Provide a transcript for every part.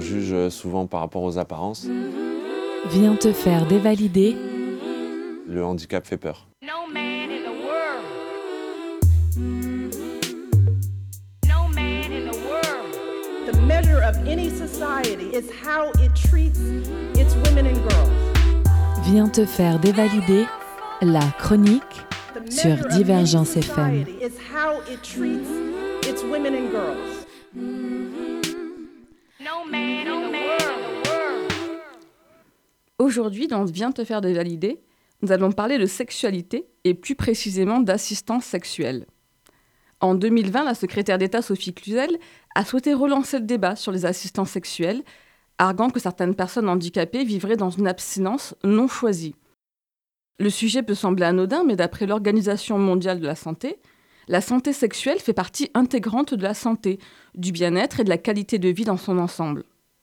juge souvent par rapport aux apparences. Viens te faire dévalider. Le handicap fait peur. No man in the world. No man in the world. The measure of any society is how it treats its women and girls. Viens te faire dévalider. La chronique The sur measure of any Divergence FM. society is how it treats its women and girls. No man in the world. Aujourd'hui, dans Viens te faire dévalider, nous allons parler de sexualité et plus précisément d'assistance sexuelle. En 2020, la secrétaire d'État Sophie Cluzel a souhaité relancer le débat sur les assistants sexuels, arguant que certaines personnes handicapées vivraient dans une abstinence non choisie. Le sujet peut sembler anodin, mais d'après l'Organisation mondiale de la santé sexuelle fait partie intégrante de la santé, du bien-être et de la qualité de vie dans son ensemble.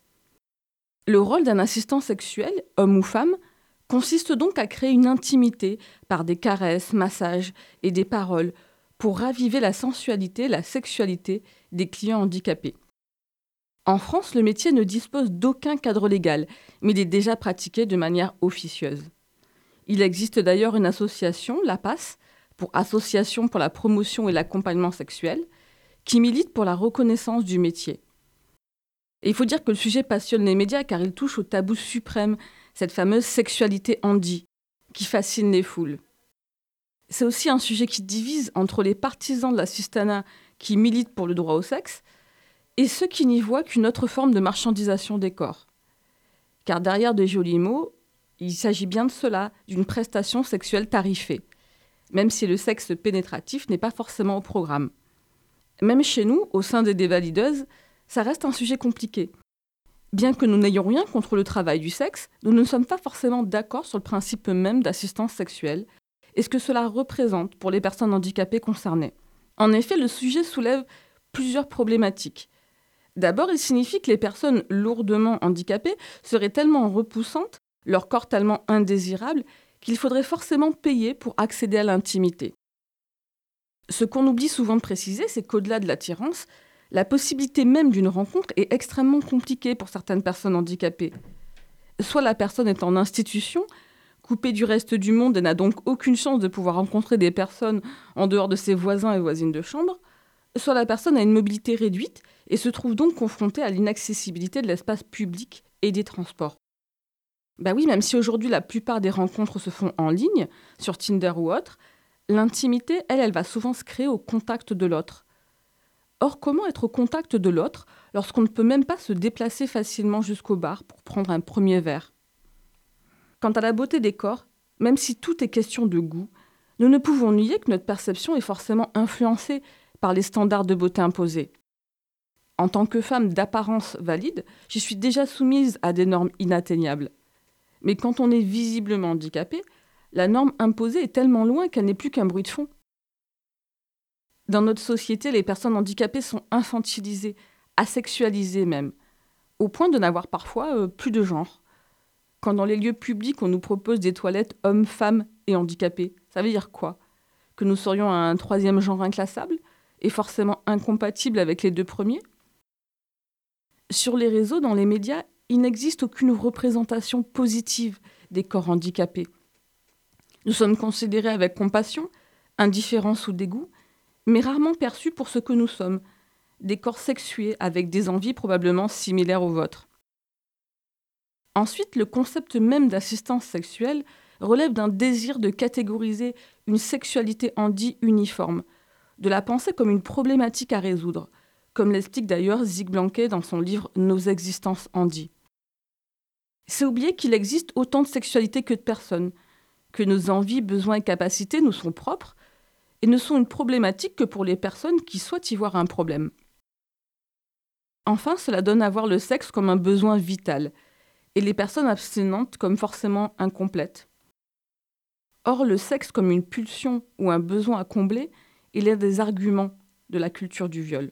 Le rôle d'un assistant sexuel, homme ou femme, consiste donc à créer une intimité par des caresses, massages et des paroles pour raviver la sensualité, la sexualité des clients handicapés. En France, le métier ne dispose d'aucun cadre légal, mais il est déjà pratiqué de manière officieuse. Il existe d'ailleurs une association, l'APAS, pour Association pour la promotion et l'accompagnement sexuel, qui milite pour la reconnaissance du métier. Et il faut dire que le sujet passionne les médias car il touche au tabou suprême, cette fameuse sexualité handi, qui fascine les foules. C'est aussi un sujet qui divise entre les partisans de l'assistanat qui militent pour le droit au sexe et ceux qui n'y voient qu'une autre forme de marchandisation des corps. Car derrière de jolis mots, il s'agit bien de cela, d'une prestation sexuelle tarifée, même si le sexe pénétratif n'est pas forcément au programme. Même chez nous, au sein des dévalideuses, ça reste un sujet compliqué. Bien que nous n'ayons rien contre le travail du sexe, nous ne sommes pas forcément d'accord sur le principe même d'assistance sexuelle et ce que cela représente pour les personnes handicapées concernées. En effet, le sujet soulève plusieurs problématiques. D'abord, il signifie que les personnes lourdement handicapées seraient tellement repoussantes, leur corps tellement indésirable, qu'il faudrait forcément payer pour accéder à l'intimité. Ce qu'on oublie souvent de préciser, c'est qu'au-delà de l'attirance, la possibilité même d'une rencontre est extrêmement compliquée pour certaines personnes handicapées. Soit la personne est en institution, coupée du reste du monde et n'a donc aucune chance de pouvoir rencontrer des personnes en dehors de ses voisins et voisines de chambre, soit la personne a une mobilité réduite et se trouve donc confrontée à l'inaccessibilité de l'espace public et des transports. Bah oui, même si aujourd'hui la plupart des rencontres se font en ligne, sur Tinder ou autre, l'intimité, elle va souvent se créer au contact de l'autre. Or, comment être au contact de l'autre lorsqu'on ne peut même pas se déplacer facilement jusqu'au bar pour prendre un premier verre ? Quant à la beauté des corps, même si tout est question de goût, nous ne pouvons nier que notre perception est forcément influencée par les standards de beauté imposés. En tant que femme d'apparence valide, j'y suis déjà soumise à des normes inatteignables. Mais quand on est visiblement handicapé, la norme imposée est tellement loin qu'elle n'est plus qu'un bruit de fond. Dans notre société, les personnes handicapées sont infantilisées, asexualisées même, au point de n'avoir parfois plus de genre. Quand dans les lieux publics, on nous propose des toilettes hommes, femmes et handicapés, ça veut dire quoi ? Que nous serions un troisième genre inclassable et forcément incompatible avec les deux premiers ? Sur les réseaux, dans les médias, il n'existe aucune représentation positive des corps handicapés. Nous sommes considérés avec compassion, indifférence ou dégoût, mais rarement perçus pour ce que nous sommes, des corps sexués avec des envies probablement similaires aux vôtres. Ensuite, le concept même d'assistance sexuelle relève d'un désir de catégoriser une sexualité handi uniforme, de la penser comme une problématique à résoudre, comme l'explique d'ailleurs Zig Blanquet dans son livre « Nos existences handi ». C'est oublier qu'il existe autant de sexualités que de personnes, que nos envies, besoins et capacités nous sont propres et ne sont une problématique que pour les personnes qui souhaitent y voir un problème. Enfin, cela donne à voir le sexe comme un besoin vital et les personnes abstinentes comme forcément incomplètes. Or, le sexe comme une pulsion ou un besoin à combler est l'un des arguments de la culture du viol.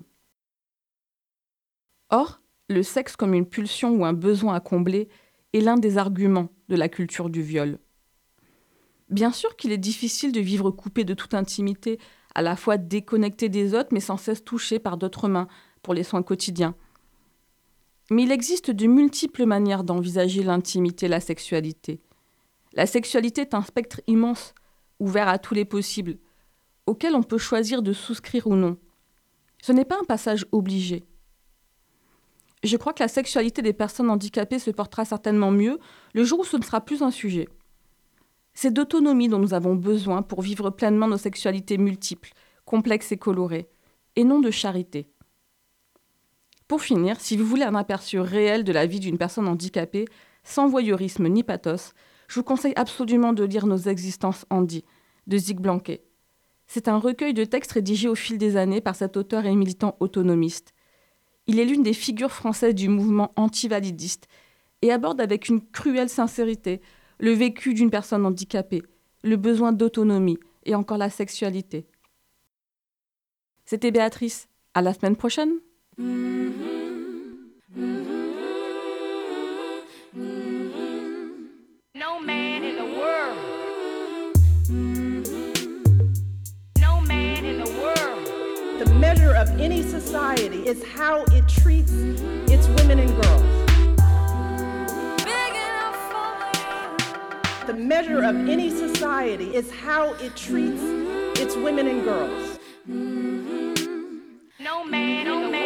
Or, le sexe comme une pulsion ou un besoin à combler est l'un des arguments de la culture du viol. Bien sûr qu'il est difficile de vivre coupé de toute intimité, à la fois déconnecté des autres mais sans cesse touché par d'autres mains pour les soins quotidiens. Mais il existe de multiples manières d'envisager l'intimité et la sexualité. La sexualité est un spectre immense, ouvert à tous les possibles, auquel on peut choisir de souscrire ou non. Ce n'est pas un passage obligé. Je crois que la sexualité des personnes handicapées se portera certainement mieux le jour où ce ne sera plus un sujet. C'est d'autonomie dont nous avons besoin pour vivre pleinement nos sexualités multiples, complexes et colorées, et non de charité. Pour finir, si vous voulez un aperçu réel de la vie d'une personne handicapée, sans voyeurisme ni pathos, je vous conseille absolument de lire Nos existences handi, de Zig Blanquet. C'est un recueil de textes rédigés au fil des années par cet auteur et militant autonomiste. Il est l'une des figures françaises du mouvement antivalidiste et aborde avec une cruelle sincérité le vécu d'une personne handicapée, le besoin d'autonomie et encore la sexualité. C'était Béatrice. À la semaine prochaine. No man in the world. No man in the world. The measure of any society is how it treats its women and girls. The measure of any society is how it treats its women and girls. No man in the world.